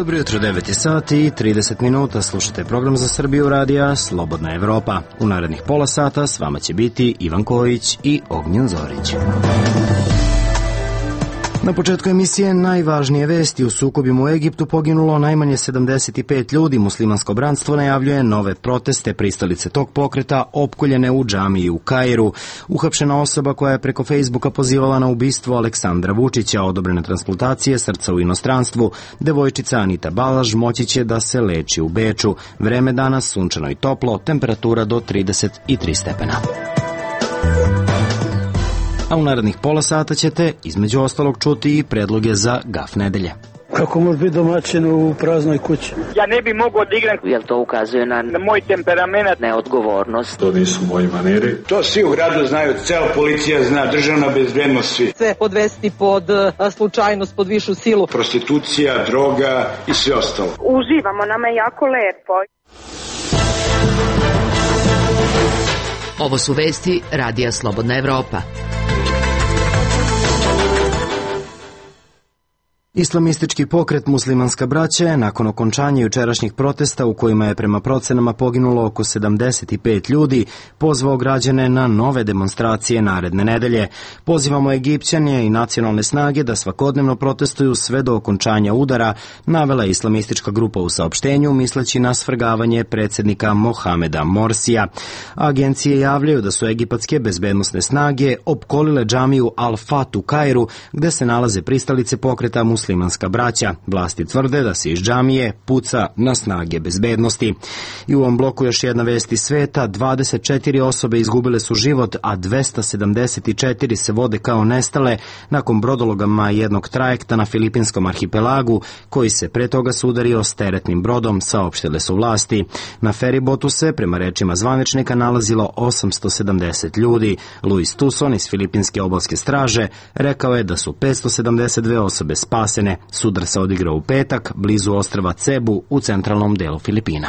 Dobro jutro, 9 je sati i 30 minuta. Slušajte program za Srbiju radija Slobodna Evropa. U narednih pola sata s vama će biti Ivan Kojić i Ognjen Zorić. Na početku emisije najvažnije vesti. U sukobima u Egiptu poginulo najmanje 75 ljudi. Muslimansko bratstvo najavljuje nove proteste. Pristalice tog pokreta opkoljene u džamiji u Kairu. Uhapšena osoba koja je preko Facebooka pozivala na ubistvo Aleksandra Vučića. Odobrene transplantacije srca u inostranstvu. Devojčica Anita Balaž moći će da se leči u Beču. Vreme danas sunčano i toplo, temperatura do 33 stepena. A u narednih pola sata ćete, između ostalog, čuti i predloge za gaf nedelje. Kako može biti domaćin u praznoj kući? Ja ne bi mogao da igram. Jel to ukazuje na moj temperament? Neodgovornost. To nisu moji maniri. To svi u gradu znaju, cela policija zna, državna bezbednost, svi. Sve podvesti pod slučajnost, pod višu silu. Prostitucija, droga i sve ostalo. Uživamo, nama je jako lepo. Ovo su vesti Radija Slobodna Evropa. Islamistički pokret Muslimanska braća je nakon okončanja jučerašnjih protesta u kojima je prema procenama poginulo oko 75 ljudi, pozvao građane na nove demonstracije naredne nedelje. Pozivamo Egipćane i nacionalne snage da svakodnevno protestuju sve do okončanja udara, navela je islamistička grupa u saopštenju, misleći na svrgavanje predsjednika Mohameda Morsija. Agencije javljaju da su egipatske bezbednosne snage opkolile džamiju Al-Fat u Kairu, gde se nalaze pristalice pokreta Muslimanska braća. Vlasti tvrde da se iz džamije puca na snage bezbednosti. I u ovom bloku još jedna vest iz sveta. 24 osobe izgubile su život, a 274 se vode kao nestale nakon brodologama jednog trajekta na Filipinskom arhipelagu, koji se pre toga sudario s teretnim brodom, saopštile su vlasti. Na feribotu se, prema rečima zvaničnika, nalazilo 870 ljudi. Luis Tuson iz Filipinske obalske straže rekao je da su 572 osobe spasene. Sudar se odigrao u petak blizu ostrva Cebu u centralnom delu Filipina.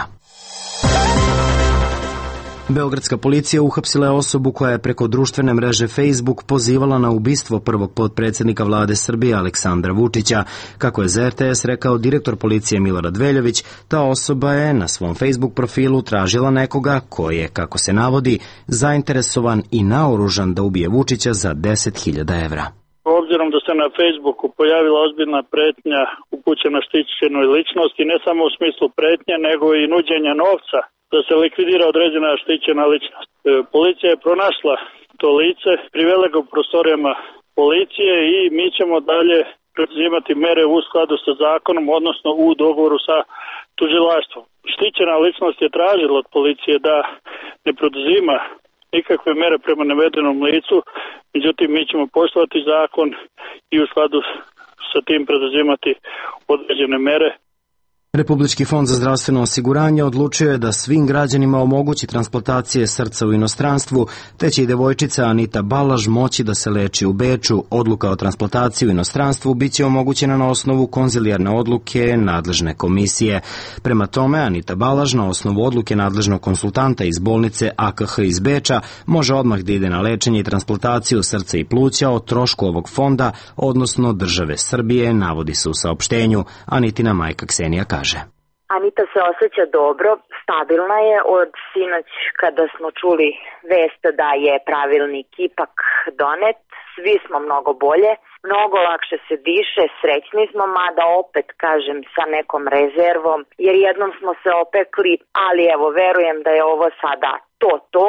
Beogradska policija uhapsila je osobu koja je preko društvene mreže Facebook pozivala na ubistvo prvog potpredsjednika vlade Srbije Aleksandra Vučića. Kako je za RTS rekao direktor policije Milorad Veljović, ta osoba je na svom Facebook profilu tražila nekoga koji je, kako se navodi, zainteresovan i naoružan da ubije Vučića za 10.000 evra. Obzirom da se na Facebooku pojavila ozbiljna pretnja upućena štićenoj ličnosti, ne samo u smislu pretnje, nego i nuđenja novca da se likvidira određena štićena ličnost. Policija je pronašla to lice, privela ga u prostorijama policije i mi ćemo dalje preduzimati mere u skladu sa zakonom, odnosno u dogovoru sa tužilaštvom. Štićena ličnost je tražila od policije da ne preduzima nikakve mere prema navedenom licu, međutim mi ćemo poštovati zakon i u skladu sa tim preduzimati određene mere. Republički fond za zdravstveno osiguranje odlučio je da svim građanima omogući transplantacije srca u inostranstvu, te će i devojčica Anita Balaž moći da se leči u Beču. Odluka o transplantaciji u inostranstvu biće omogućena na osnovu konzilijarne odluke nadležne komisije. Prema tome, Anita Balaž na osnovu odluke nadležnog konsultanta iz bolnice AKH iz Beča može odmah da ide na lečenje i transplantaciju srca i pluća o trošku ovog fonda, odnosno države Srbije, navodi se u saopštenju. Anitina majka Ksenija kaže. Anita se osjeća dobro, stabilna je od sinoć kada smo čuli vest da je pravilnik ipak donet. Svi smo mnogo bolje, mnogo lakše se diše, srećni smo, mada opet kažem sa nekom rezervom, jer jednom smo se opekli, ali evo verujem da je ovo sada to.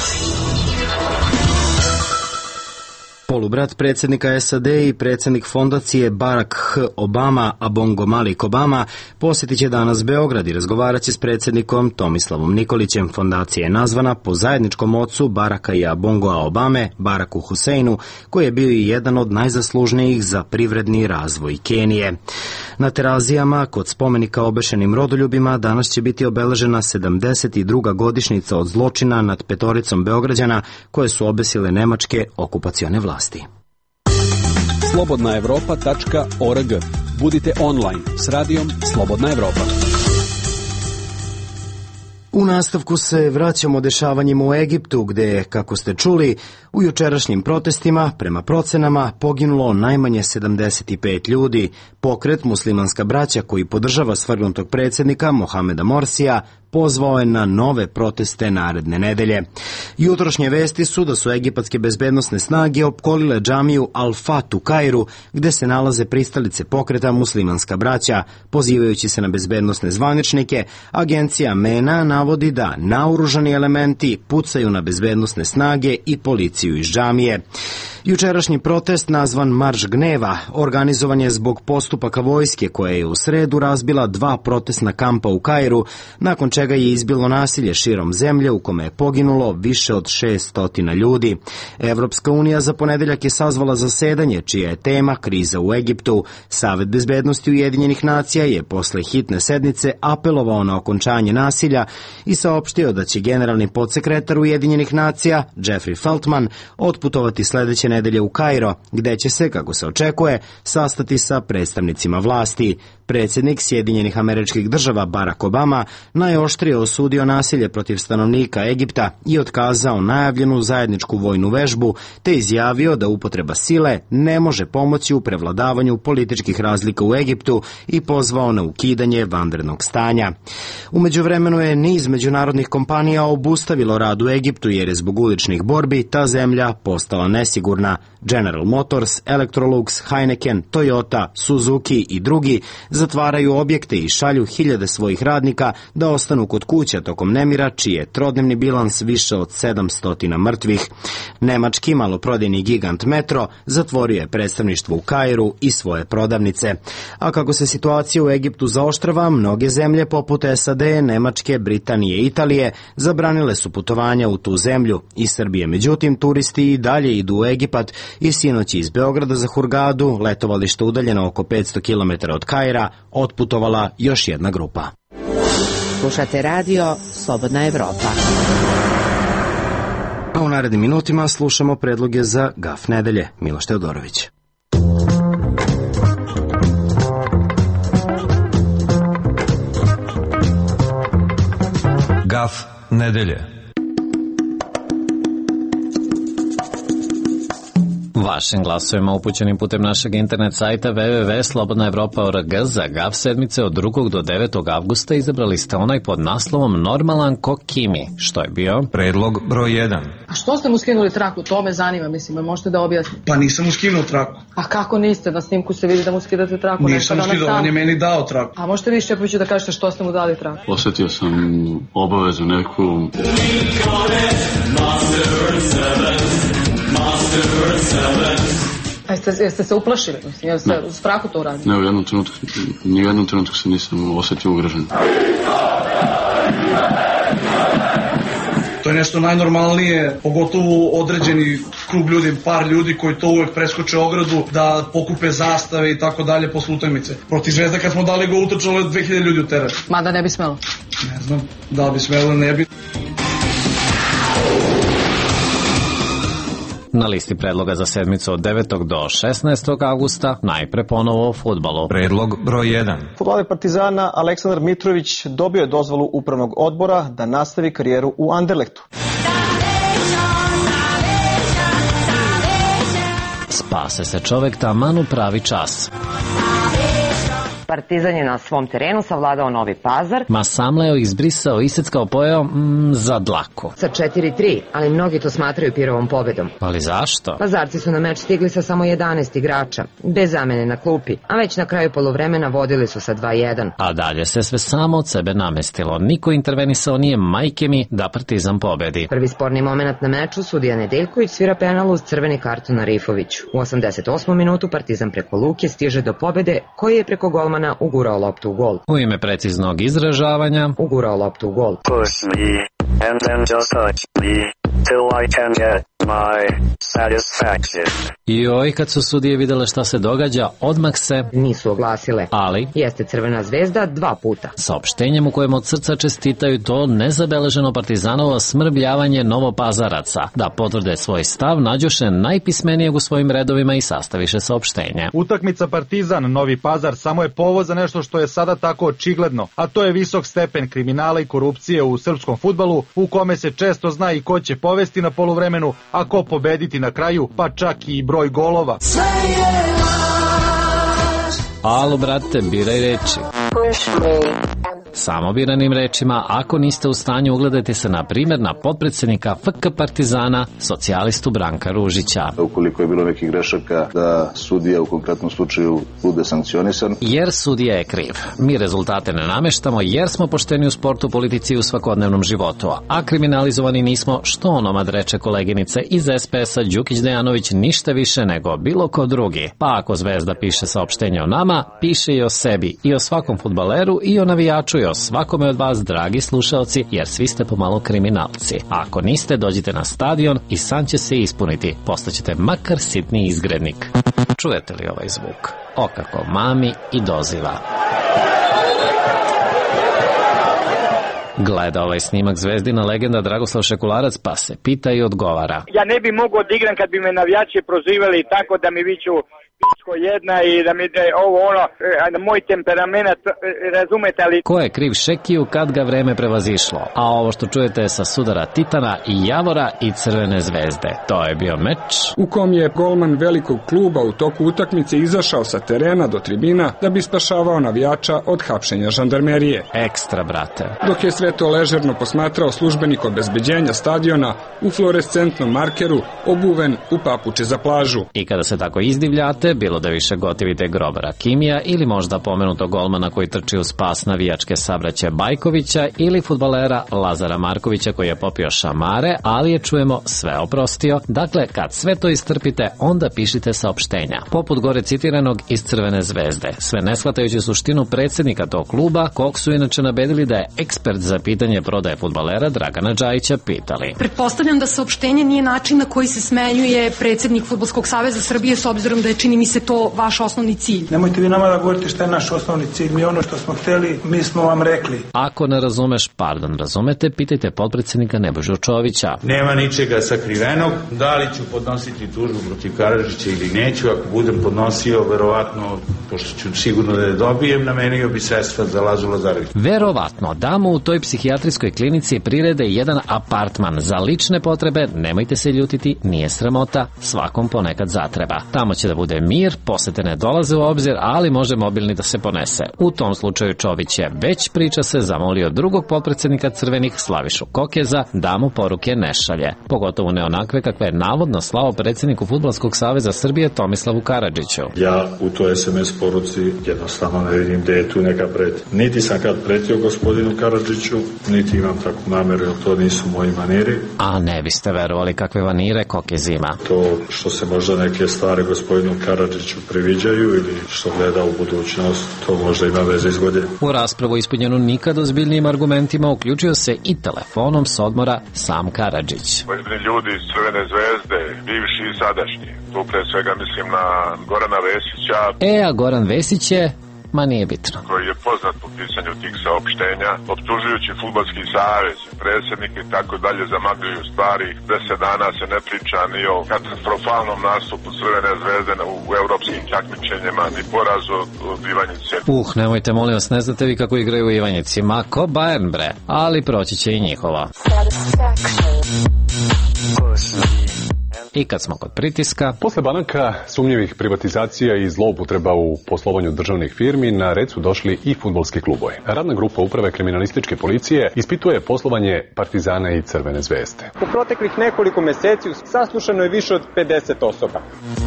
Polubrat predsjednika SAD i predsjednik fondacije Barack H. Obama, Abongo Malik Obama, posjetit će danas Beograd i razgovarat će s predsjednikom Tomislavom Nikolićem. Fondacija je nazvana po zajedničkom ocu Baracka i Abongoa Obame, Baracku Huseinu, koji je bio i jedan od najzaslužnijih za privredni razvoj Kenije. Na Terazijama, kod spomenika obešenim rodoljubima, danas će biti obeležena 72. godišnjica od zločina nad 5 Beograđana koje su obesile nemačke okupacione vlasti. slobodnaevropa.org. Budite online s radijom Slobodna Evropa. U nastavku se vraćamo dešavanjima u Egiptu, gde, kako ste čuli, u jučerašnjim protestima, prema procenama, poginulo najmanje 75 ljudi. Pokret Muslimanska braća, koji podržava svrgnutog predsjednika Mohameda Morsija, pozvao je na nove proteste naredne nedelje. Jutrošnje vesti su da su egipatske bezbednosne snage opkolile džamiju Al-Fat u Kairu, gde se nalaze pristalice pokreta Muslimanska braća. Pozivajući se na bezbednosne zvaničnike, agencija MENA navodi da naoružani elementi pucaju na bezbednosne snage i policiju iz džamije. Jučerašnji protest, nazvan Marš gneva, organizovan je zbog postupaka vojske koja je u sredu razbila 2 protestna kampa u Kairu, nakon čega je izbilo nasilje širom zemlje u kome je poginulo više od 600 ljudi. Evropska unija za ponedeljak je sazvala zasedanje čija je tema kriza u Egiptu. Savet bezbednosti Ujedinjenih nacija je posle hitne sednice apelovao na okončanje nasilja i saopštio da će generalni podsekretar Ujedinjenih nacija, Jeffrey Feltman, otputovati sledeće nedelje u Kairo, gde će se, kako se očekuje, sastati sa predstavnicima vlasti. Predsjednik Sjedinjenih Američkih Država Barack Obama najoštrije osudio nasilje protiv stanovnika Egipta i otkazao najavljenu zajedničku vojnu vežbu, te izjavio da upotreba sile ne može pomoći u prevladavanju političkih razlika u Egiptu i pozvao na ukidanje vanrednog stanja. U međuvremenu je niz međunarodnih kompanija obustavilo rad u Egiptu jer je zbog uličnih borbi ta zemlja postala nesigurna. General Motors, Electrolux, Heineken, Toyota, Suzuki i drugi zatvaraju objekte i šalju hiljade svojih radnika da ostanu kod kuća tokom nemira, čiji je trodnevni bilans više od 700 mrtvih. Nemački maloprodajni gigant Metro zatvorio je predstavništvo u Kairu i svoje prodavnice. A kako se situacija u Egiptu zaoštrava, mnoge zemlje poput SAD, Nemačke, Britanije i Italije zabranile su putovanja u tu zemlju i Srbije. Međutim, turisti i dalje idu u Egipat i sinoć iz Beograda za Hurgadu, letovalište udaljeno oko 500 km od Kaira, otputovala još jedna grupa. Slušate radio Slobodna Evropa. A u narednim minutima slušamo predloge za Gaf nedelje. Miloš Teodorović. Gaf nedelje. Vašim glasovima upućenim putem našeg internet sajta www.slobodnaevropa.org za Gaf sedmice od 2. do 9. avgusta izabrali ste onaj pod naslovom Normalan ko Kimi. Što je bio? Predlog broj 1. A što ste mu skinuli traku? To me zanima, mislim, možete da objasnite. Pa nisam mu skinuo traku. A kako niste? Na snimku se vidi da mu skidate traku. Nisam mu skidao, on je meni dao traku. A možete vi Šepoviću da kažete što ste mu dali traku? Osetio sam obavezu neku. A jeste se uplašili? Jeste u strahu to uradili? Ne, u jednom trenutku se nisam osetio ugrožen. To je nešto najnormalnije, pogotovo određeni krug ljudi, par ljudi koji to uvek preskoče ogradu, da pokupe zastave i tako dalje posle utakmice. Protiv Zvezda kad smo dali go utrčalo je 2000 ljudi u teren. Mada ne bi smelo? Ne znam, da li bi smelo, ne bi. Na listi predloga za sedmicu od 9. do 16. avgusta najpre ponovo o fudbalu. Predlog broj 1. Fudbaler Partizana Aleksandar Mitrović dobio je dozvolu upravnog odbora da nastavi karijeru u Anderlechtu. Spase se čovek taman u pravi čas. Partizan je na svom terenu savladao Novi Pazar. Ma samleo, izbrisao, iseckao, pojeo za dlaku. Sa 4-3, ali mnogi to smatraju Pirovom pobedom. Ali zašto? Pazarci su na meč stigli sa samo 11 igrača, bez zamene na klupi, a već na kraju poluvremena vodili su sa 2-1. A dalje se sve samo od sebe namestilo. Niko intervenisao nije, majke mi, da Partizan pobedi. Prvi sporni moment na meču, sudija Nedeljković svira penal uz crveni karton na Rifoviću. U 88. minutu Partizan preko Luke stiže do pobede, koji je preko golmana ugurao loptu u gol. U ime preciznog izražavanja ugurao loptu u gol. Push me, and then just touch me, till I can get Joj, kad su sudije videle šta se događa, odmah se nisu oglasile. Ali jeste Crvena zvezda 2 puta. Saopštenjem u kojem od srca čestitaju to nezabeleženo Partizanovo smrbljavanje Novopazaraca. Da potvrde svoj stav, nađoše najpismenijeg u svojim redovima i sastaviše saopštenje. Utakmica Partizan Novi Pazar samo je povod za nešto što je sada tako očigledno, a to je visok stepen kriminala i korupcije u srpskom fudbalu, u kome se često zna i ko će povesti na poluvremenu, a ko pobediti na kraju, pa čak i broj golova. Alo, brate, biraj reči. Samo biranim rečima, ako niste u stanju, ugledajte se na primjer na potpredsjednika FK Partizana, socijalistu Branka Ružića. Ukoliko je bilo nekih grešaka, da sudija u konkretnom slučaju bude sankcionisan. Jer sudija je kriv. Mi rezultate ne nameštamo jer smo pošteni u sportu, politici i u svakodnevnom životu. A kriminalizovani nismo, što onomad reče koleginice iz SPS-a Đukić Dejanović, ništa više nego bilo ko drugi. Pa ako Zvezda piše saopštenje o nama, piše i o sebi, i o svakom fudbaleru, i o navijaču, i o svakome od vas, dragi slušaoci, jer svi ste pomalo kriminalci. A ako niste, dođite na stadion i san će se ispuniti. Postaćete makar sitni izgrednik. Čujete li ovaj zvuk? O kako mami i doziva. Gleda ovaj snimak Zvezdina legenda Dragoslav Šekularac, pa se pita i odgovara. Ja ne bi mogao da igram kad bi me navijači prozivali tako da mi viču pičko jedna i da mi ovo ono, moj temperament, razumete li? Ko je kriv Šekiju kad ga vreme prevazišlo? A ovo što čujete je sa sudara Titana i Javora i Crvene zvezde. To je bio meč u kom je golman velikog kluba u toku utakmice izašao sa terena do tribina da bi spašavao navijača od hapšenja žandarmerije. Ekstra, brate. Dok je sve to ležerno posmatrao službenik obezbeđenja stadiona u fluorescentnom markeru, obuven u papuče za plažu. I kada se tako izdivljate, bilo da više gotivite grobara Kimija ili možda pomenutog golmana koji trči u spas navijačke sabraće Bajkovića ili fudbalera Lazara Markovića koji je popio šamare, ali je, čujemo, sve oprostio. Dakle, kad sve to istrpite, onda pišite saopštenja. Poput gore citiranog iz Crvene zvezde, sve ne shvatajući suštinu predsjednika tog kluba, kog su inače nabedili da je ekspert za pitanje prodaje fudbalera Dragana Džajića pitali. Pretpostavljam da saopštenje nije način na koji se smenjuje predsjednik Fudbalskog saveza Srbije, s obzirom da je, čini mi se, to vaš osnovni cilj. Nemojte vi nama da govorite šta je naš osnovni cilj. Mi ono što smo hteli, mi smo vam rekli. Ako ne razumeš, razumete, pitajte potpredsjednika Nebojšu Čovića. Nema ničega sakrivenog. Da li ću podnositi tužbu protiv Karadžića ili neću? Ako budem podnosio, verovatno, pošto ću sigurno da je dobijem, namenio bi sredstva za Lazu Lazarević. Verovatno, da mu u toj psihijatrijskoj klinici prirede jedan apartman za lične potrebe, nemojte se ljutiti, nije sramota, svakom ponekad zatreba. Tamo će da bude mir, posete ne dolaze u obzir, ali može mobilni da se ponese. U tom slučaju Čović je, već priča se, zamolio drugog potpredsjednika Crvenih, Slavišu Kokeza, da mu poruke ne šalje. Pogotovo ne onakve kakve je navodno slao predsjedniku Fudbalskog saveza Srbije Tomislavu Karadžiću. Ja u toj SMS poruci jednostavno ne vidim gde je tu neka pretnja. Niti sam kad pretio gospodinu Karadžiću, niti imam takvu nameru, jer to nisu moji maniri. A ne biste verovali kakve vanire Kokez ima. To što se možda neke stvari gospodinu Karadžiću priviđaju ili što gleda u budućnost, to možda ima veze iz godine. U raspravu ispunjenu nikad ozbiljnijim argumentima uključio se i telefonom s odmora sam Karadžić. Pojedini ljudi iz Crvene zvezde, bivši i sadašnji, tu pre svega mislim na Gorana Vesića. A Goran Vesić je, ma nije bitno, koji je poznat po pisanju tih saopštenja, optužujući Fudbalski savez, predsjednik i tako dalje, zamagljuju stvari. 10 dana se ne priča ni o katastrofalnom nastupu Crvene zvezde u evropskim takmičenjima, ni porazu od Ivanjice. Nemojte, molim vas, ne znate vi kako igraju u Ivanjici, ma ko Bayern bre, ali proći će i njihova. I kad smo kod pritiska... Posle banaka, sumnjivih privatizacija i zloupotreba u poslovanju državnih firmi, na red su došli i fudbalski klubovi. Radna grupa Uprave kriminalističke policije ispituje poslovanje Partizana i Crvene zvezde. U proteklih nekoliko meseci saslušano je više od 50 osoba.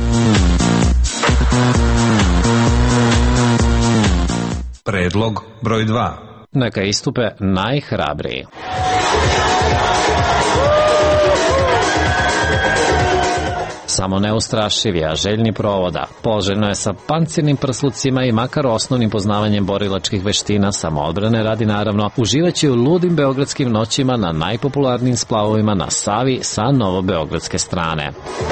Predlog broj 2. Neka istupe najhrabriji. samo neustrašivi, a željni provoda. Poželjno je sa pancirnim prslucima i makar osnovnim poznavanjem borilačkih veština samoodbrane radi naravno uživaći u ludim beogradskim noćima na najpopularnijim splavovima na Savi sa novobeogradske strane.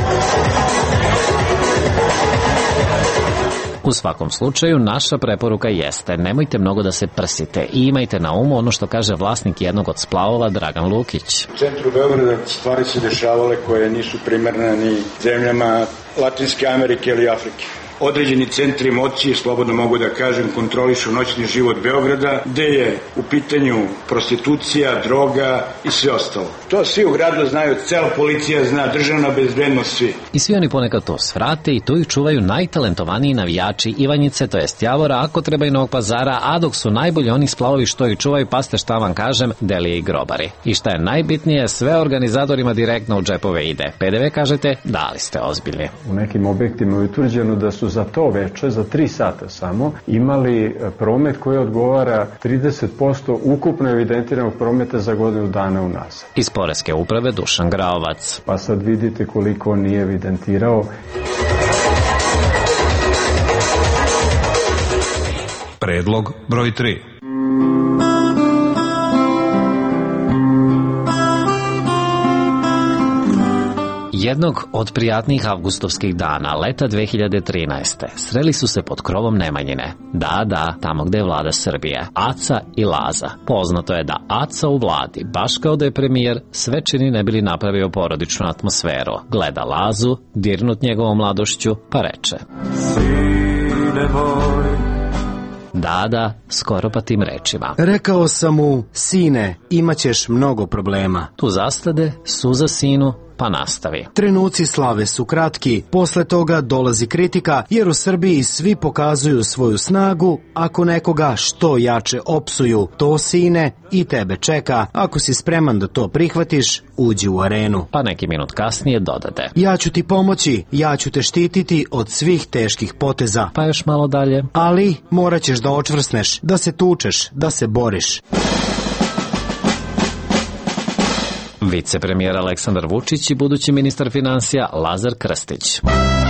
U svakom slučaju, naša preporuka jeste nemojte mnogo da se prsite i imajte na umu ono što kaže vlasnik jednog od splavova Dragan Lukić. U centru Beograda stvari se dešavale koje nisu primerne ni zemljama Latinske Amerike ili Afrike. Određeni centri moći, slobodno mogu da kažem, kontrolišu noćni život Beograda, gde je u pitanju prostitucija, droga i sve ostalo. To svi u gradu znaju, cela policija zna, državna bezbednost, svi. I svi oni ponekad to svrate i tu ih čuvaju najtalentovaniji navijači Ivanjice, to jest Javora, ako treba i Novog Pazara, a dok su najbolji oni splavovi što ih čuvaju, paste šta vam kažem, Delije i grobari. I šta je najbitnije, sve organizatorima direktno u džepove ide. PDV kažete, da li ste ozbiljni. U nekim objektima je utvrđeno da su za to veče, za 3 sata samo, imali promet koji odgovara 30% ukupno evidentiranog prometa za godinu dana unazad. Iz Poreske uprave Dušan Graovac. Pa sad vidite koliko on nije evidentirao. Predlog broj 3. Jednog od prijatnijih avgustovskih dana, leta 2013. sreli su se pod krovom Nemanjine. Da, tamo gde je vlada Srbije. Aca i Laza. Poznato je da Aca u vladi, baš kao da je premijer, sve čini ne bili napravio porodičnu atmosferu. Gleda Lazu, dirnut njegovom mladošću, pa reče: Sine moj. Da, skoro pa tim rečima. Rekao sam mu, sine, imaćeš mnogo problema. Tu zastade, suza sinu, pa nastavi. Trenuci slave su kratki, posle toga dolazi kritika, jer u Srbiji svi pokazuju svoju snagu, ako nekoga što jače opsuju, to sine i tebe čeka, ako si spreman da to prihvatiš, uđi u arenu. Pa neki minut kasnije dodade: ja ću ti pomoći, ja ću te štititi od svih teških poteza. Pa još malo dalje. Ali morat ćeš da očvrsneš, da se tučeš, da se boriš. Vicepremijer Aleksandar Vučić i budući ministar finansija Lazar Krstić.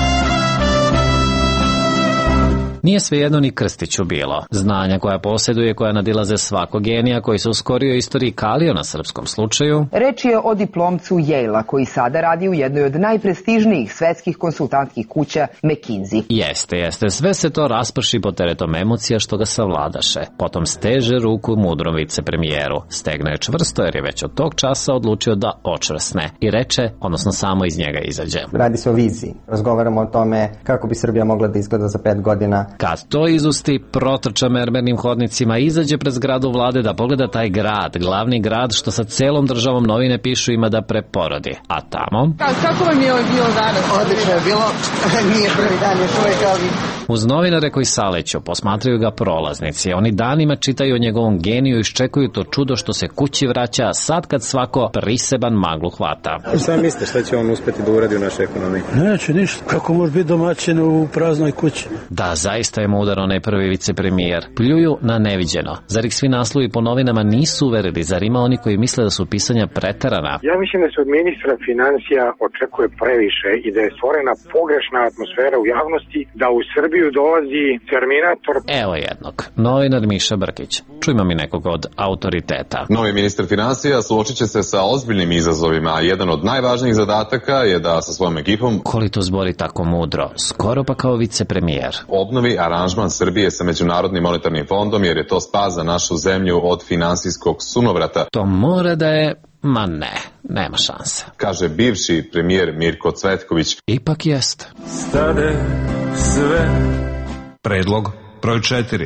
Nije svejedno ni Krstiću bilo. Znanja koja posjeduje, koja nadilaze svakog genija koji se u skorijoj istoriji kalio na srpskom slučaju. Reč je o diplomcu Yale-a koji sada radi u jednoj od najprestižnijih svetskih konsultantskih kuća McKinsey. Jeste. Sve se to rasprši pod teretom emocija što ga savladaše. Potom steže ruku mudrom vicepremijeru. Stegne je čvrsto jer je već od tog časa odlučio da očvrsne. I reče, odnosno samo iz njega izađe. Radi se o viziji. Razgovaramo o tome kako bi Srbija mogla da izgleda za 5 godina. Kad to izusti, protrča mermernim hodnicima, izađe pred zgradu vlade da pogleda taj grad, glavni grad što sa celom državom novine pišu ima da preporodi. A tamo... Kako vam je bilo danas? Odlično je bilo, nije prvi dan još uvijek, ali... Uz novinare koji saleću, posmatraju ga prolaznici. Oni danima čitaju o njegovom geniju i iščekuju to čudo što se kući vraća, a sad kad svako priseban maglu hvata. Šta mislite, šta će on uspeti da uradi u našoj ekonomiji? Neće ništa. Kako može biti domaćin u praznoj kući? Da, zaista je mudar onaj prvi vicepremijer. Pljuju na neviđeno. Zar ih svi naslovi po novinama nisu uverili? Zar ima oni koji misle da su pisanja preterana? Ja mislim da se od ministra finansija očekuje previše i da je stvorena pogrešna atmosfera u javnosti, da u Srbiju dolazi Terminator. Evo jednog. Novinar Miša Brkić. Čujmo mi nekog od autoriteta. Novi ministar finansija suočit će se sa ozbiljnim izazovima, a jedan od najvažnijih zadataka je da sa svojom ekipom... Koli to zbori tako mudro? Skoro pa kao vicepremijer. Obnovi aranžman Srbije sa Međunarodnim monetarnim fondom, jer je to spas za našu zemlju od finansijskog sunovrata. To mora da je... Ma ne, nema šanse. Kaže bivši premijer Mirko Cvetković. Ipak jest. Stade sve. Predlog broj 4.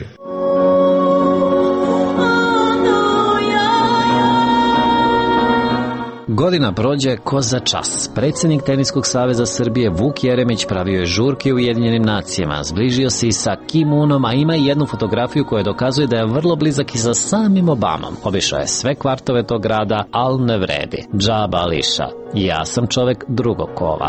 Godina prođe ko za čas. Predsjednik Teniskog saveza Srbije Vuk Jeremić pravio je žurke u Ujedinjenim nacijama. Zbližio se i sa Kim Unom, a ima i jednu fotografiju koja dokazuje da je vrlo blizak i sa samim Obamom. Obišao je sve kvartove tog grada, al ne vredi. Džaba Ališa. Ja sam čovek drugog kova.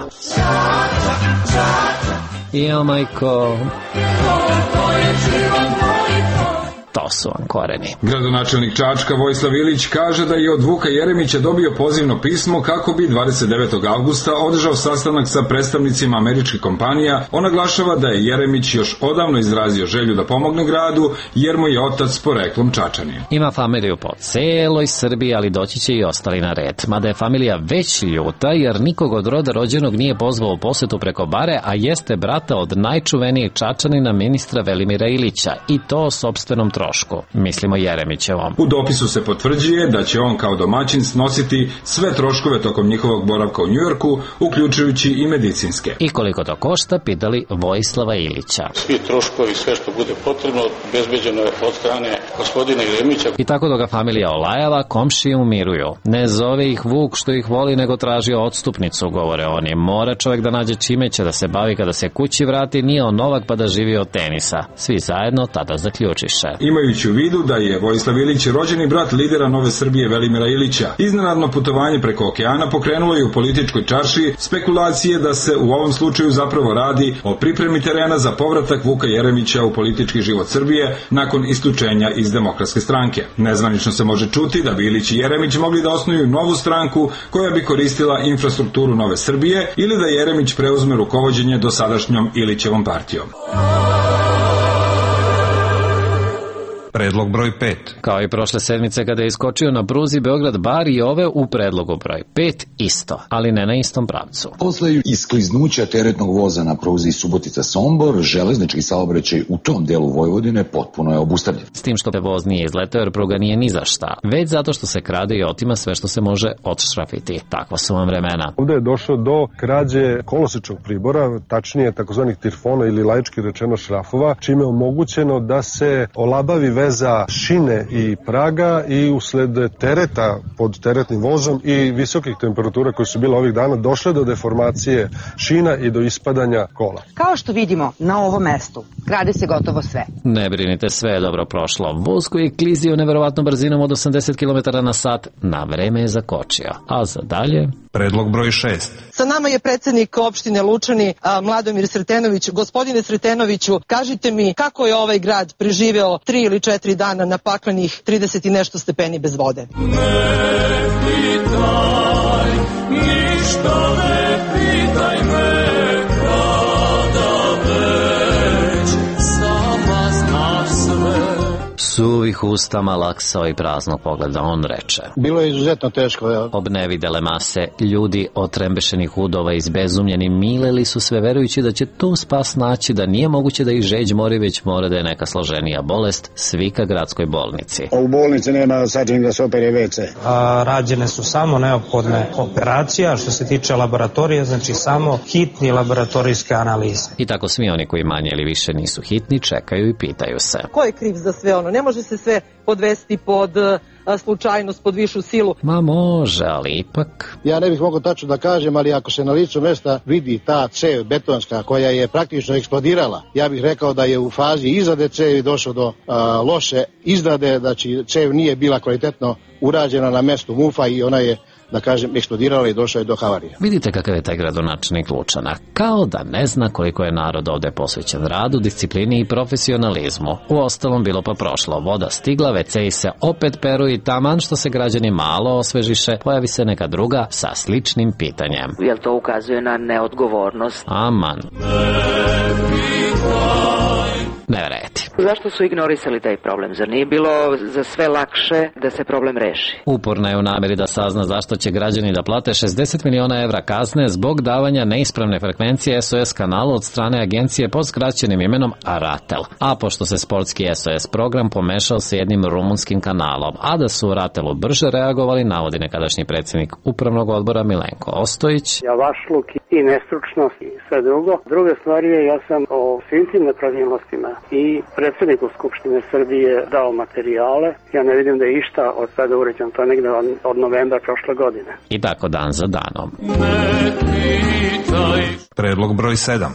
Jo, majko. To to su vam koreni. Gradonačelnik Čačka Vojislav Ilić kaže da je od Vuka Jeremića dobio pozivno pismo kako bi 29. avgusta održao sastanak sa predstavnicima američkih kompanija. On naglašava da je Jeremić još odavno izrazio želju da pomogne gradu jer mu je otac poreklom Čačanin. Ima familiju po celoj Srbiji, ali doći će i ostali na red. Mada je familija već ljuta jer nikog od roda rođenog nije pozvao u posetu preko bare, a jeste brata od najčuvenijeg Čačanina ministra Velimira Ilića i to o sopstvenom trošku. Mislimo Jeremićevom. U dopisu se potvrđuje da će on kao domaćin snositi sve troškove tokom njihovog boravka u Njujorku, uključujući i medicinske. I koliko to košta, pitali Vojislava Ilića. Svi troškovi, sve što bude potrebno, bezbeđeno je od strane gospodina Jeremića. I tako da ga familija olajava, komšije umiruju. Ne zove ih Vuk što ih voli, nego traži odstupnicu, govore oni. Mora čovjek da nađe čime će da se bavi kada se kući vrati, nije on Novak pa da živi od tenisa. Svi zajedno tada zaključiše. Imajući u vidu da je Vojislav Ilić rođeni brat lidera Nove Srbije Velimira Ilića, iznenadno putovanje preko okeana pokrenulo je u političkoj čaršiji spekulacije da se u ovom slučaju zapravo radi o pripremi terena za povratak Vuka Jeremića u politički život Srbije nakon isključenja iz Demokratske stranke. Nezvanično se može čuti da bi Ilić i Jeremić mogli da osnuju novu stranku koja bi koristila infrastrukturu Nove Srbije ili da Jeremić preuzme rukovođenje dosadašnjom Ilićevom partijom. Predlog broj 5. Kao i prošle sedmice kada je iskočio na pruzi Beograd-Bar i ove u predlogu broj 5 isto, ali ne na istom pravcu. Posle iskliznuća teretnog voza na pruzi Subotica-Sombor, železnički saobraćaj u tom delu Vojvodine potpuno je obustavljen. S tim što voz nije izletao jer pruga nije ni za šta, već zato što se krade i otima sve što se može odšrafiti. Takva su vam vremena. Ovde je došlo do krađe kolosečnog pribora, tačnije takozvanih tirfona ili laički rečeno šrafova, čime je omogućeno da se olabavi veza šine i praga i usled tereta pod teretnim vozom i visokih temperatura koje su bile ovih dana došle do deformacije šina i do ispadanja kola. Kao što vidimo na ovom mestu, krade se gotovo sve. Ne brinite, sve je dobro prošlo. Voz koji je klizio neverovatnom brzinom od 80 km na sat na vreme je zakočio. A za dalje... Predlog broj 6. Sa nama je predsednik opštine Lučani, Mladomir Sretenović. Gospodine Sretenoviću, kažite mi kako je ovaj grad preživeo 3 ili 4 dana na paklenih 30 i nešto stepeni bez vode? Ne pitaj, ništa ne pitaj me, kada već sama znaš sve. Suvih usta, malaksao i praznog pogleda, on reče. Bilo je izuzetno teško. Obnevidele mase, ljudi otrembešenih udova izbezumljeni mileli su sve verujući da će tu spas naći, da nije moguće da ih žeđ mori, već mora da je neka složenija bolest, svi ka gradskoj bolnici. U bolnici nema sačin da se opere WC. Rađene su samo neophodne operacija, što se tiče laboratorija, znači samo hitni laboratorijske analize. I tako svi oni koji manje ili više nisu hitni čekaju i pitaju se. Ko je kriv za sve ono? Ne može se sve podvesti pod slučajnost, pod višu silu. Ma može, ali ipak... Ja ne bih mogao tačno da kažem, ali ako se na licu mesta vidi ta cev betonska koja je praktično eksplodirala, ja bih rekao da je u fazi izrade cevi došlo do loše izrade, znači cev nije bila kvalitetno urađena na mestu mufa i ona je, da kažem, eksplodirala i došla je do havarije. Vidite kakav je taj gradonačelnik Lučana. Kao da ne zna koliko je narod ovde posvećen radu, disciplini i profesionalizmu. U ostalom bilo pa prošlo. Voda stigla, WC-i se opet peru i taman što se građani malo osvežiše, pojavi se neka druga sa sličnim pitanjem. Jel to ukazuje na neodgovornost? Aman. Ne vredi. Zašto su ignorisali taj problem? Zar nije bilo za sve lakše da se problem reši? Uporna je u nameri da sazna zašto će građani da plate 60 miliona evra kazne zbog davanja neispravne frekvencije SOS kanalu od strane agencije pod skraćenim imenom Ratel. A pošto se sportski SOS program pomešao sa jednim rumunskim kanalom, a da su u Ratelu brže reagovali, navodi nekadašnji predsjednik upravnog odbora Milenko Ostojić. Javašluk i nestručnost i sve drugo. Druga stvar je, ja sam o svim tim nepravilnostima i predsjedniku Skupštine Srbije dao materijale. Ja ne vidim da je išta od sada uređeno. To je negde od novembra prošle godine. I tako dan za danom. Predlog broj 7.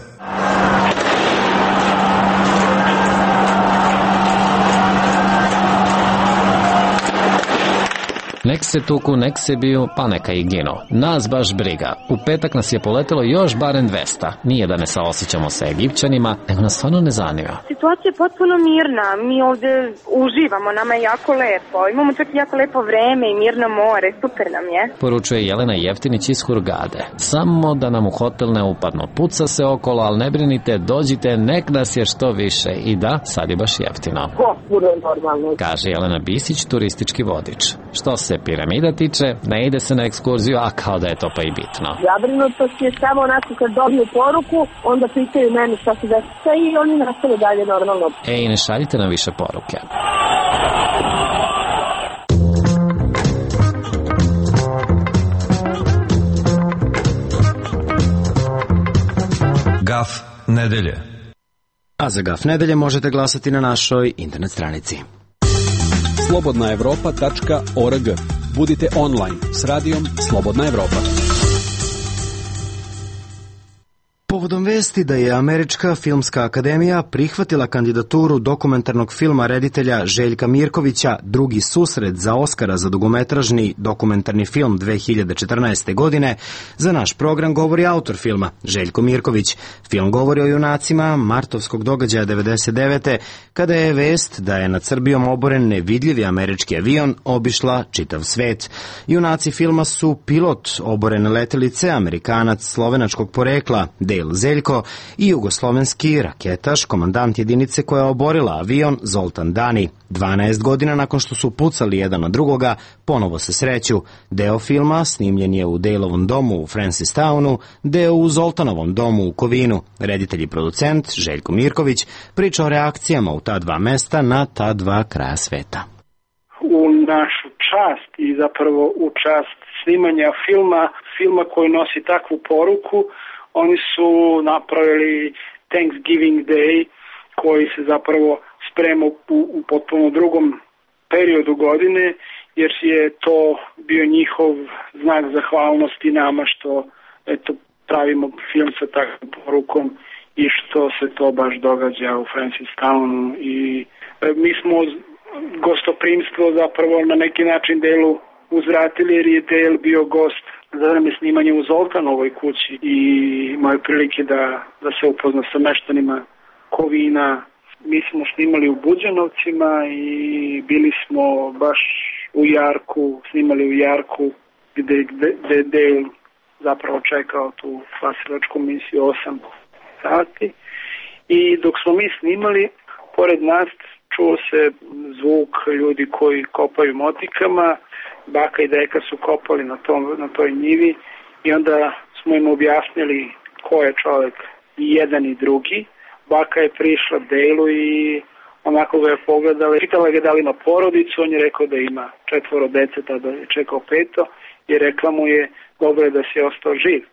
Neki nek se tuku, nek se biju, pa neka i ginu. Nas baš briga. U petak nas je poletelo još barem 200. Nije da ne saosećamo sa Egipćanima, nego nas stvarno ne zanima. Situacija je potpuno mirna. Mi ovde uživamo, nama je jako lepo. Imamo čak i jako lepo vreme i mirno more, super nam je. Poručuje Jelena Jeftinić iz Hurgade. Samo da nam u hotel ne upadno. Puca se okolo, ali ne brinite, dođite, nek nas je što više. I da, sad je baš jeftino. Potpuno normalno. Kaže Jelena Bisić, turistički vodič. Što se piramida tiče, ne ide se na ekskurziju, a kao da je to pa i bitno. Zabrinutost je samo onako kad dobiju poruku, onda pitaju meni šta se dešava i oni nastave dalje normalno. I ne šaljite nam više poruke. Gaf nedelje. A za Gaf nedelje možete glasati na našoj internet stranici. slobodnaevropa.org. Budite online s radijom Slobodna Evropa. Povodom vesti da je Američka filmska akademija prihvatila kandidaturu dokumentarnog filma reditelja Željka Mirkovića Drugi susret za Oskara za dugometražni dokumentarni film 2014. godine, za naš program govori autor filma Željko Mirković. Film govori o junacima martovskog događaja 99. kada je vest da je nad Srbijom oboren nevidljivi američki avion obišla čitav svet. Junaci filma su pilot oborene letelice, Amerikanac slovenačkog porekla Dale Zeljko i jugoslovenski raketaš, komandant jedinice koja je oborila avion Zoltan Dani. 12 godina nakon što su pucali jedan na drugoga, ponovo se sreću. Deo filma snimljen je u Daleovom domu u Francistownu, deo u Zoltanovom domu u Kovinu. Reditelj i producent Željko Mirković priča o reakcijama u ta dva mesta na ta dva kraja sveta. U našu čast i zapravo u čast snimanja filma koji nosi takvu poruku, oni su napravili Thanksgiving Day koji se zapravo sprema u potpuno drugom periodu godine, jer je to bio njihov znak zahvalnosti nama što pravimo film sa takvom porukom i što se to baš događa u Francistownu. I mi smo gostoprimstvo zapravo na neki način Delu uzvratili, jer je Del bio gost za vreme snimanja u Zoltanovoj kući i imaju prilike da se upozna sa meštanima Kovina. Mi smo snimali u Buđanovcima i bili smo baš u Jarku, snimali u Jarku gde je Dale zapravo čekao tu spasilačku misiju 8 sati. I dok smo mi snimali, pored nas čuo se zvuk ljudi koji kopaju motikama. Baka i deka su kopali na toj njivi i onda smo im objasnili ko je čovjek i jedan i drugi. Baka je prišla Delu i onako ga je pogledala. Pitala ga da li ima porodicu, on je rekao da ima 4 dece, tada je čekao 5 i rekla mu je dobro je da si ostao živ.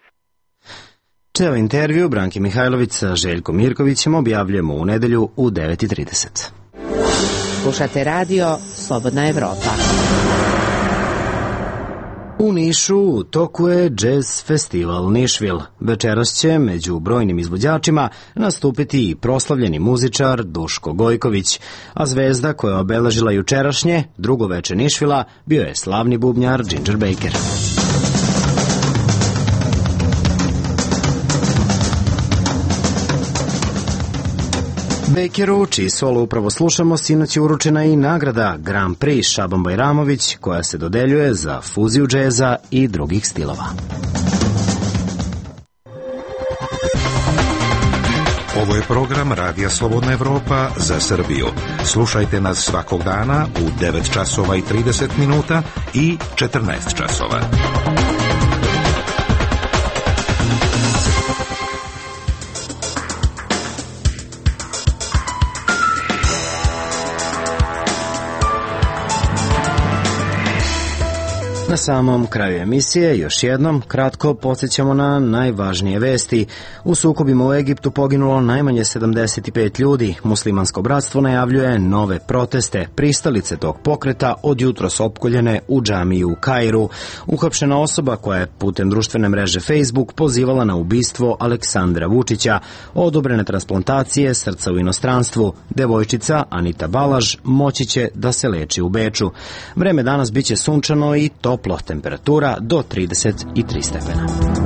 Ceo intervju Branki Mihajlović sa Željkom Mirkovićem objavljujemo u nedelju u 9:30. Slušate radio Slobodna Evropa. U Nišu u toku je Jazz Festival Nišvil. Večeras će među brojnim izvođačima nastupiti i proslavljeni muzičar Duško Gojković, a zvezda koja je obeležila jučerašnje drugo veče Nišvila bio je slavni bubnjar Ginger Baker. Bakeru, čiji solo upravo slušamo, sinoć je uručena i nagrada Grand Prix Šaban Bajramović, koja se dodeljuje za fuziju džeza i drugih stilova. Ovo je program Radija Slobodna Evropa za Srbiju. Slušajte nas svakog dana u 9 časova i 30 minuta i 14 časova. Na samom kraju emisije još jednom kratko podsjećamo na najvažnije vesti. U sukobima u Egiptu poginulo najmanje 75 ljudi. Muslimansko bratstvo najavljuje nove proteste. Pristalice tog pokreta od jutros opkoljene u džamiji u Kairu. Uhapšena osoba koja je putem društvene mreže Facebook pozivala na ubistvo Aleksandra Vučića. Odobrene transplantacije srca u inostranstvu. Devojčica Anita Balaž moći će da se leči u Beču. Vreme danas biće sunčano i toplo, temperatura do 33 stepena.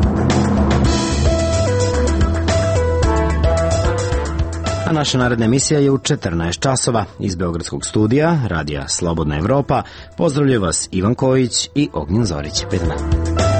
A naša naredna emisija je u 14 časova. Iz Beogradskog studija, radija Slobodna Evropa, pozdravljaju vas Ivan Kojić i Ognjen Zorić. 5 dana.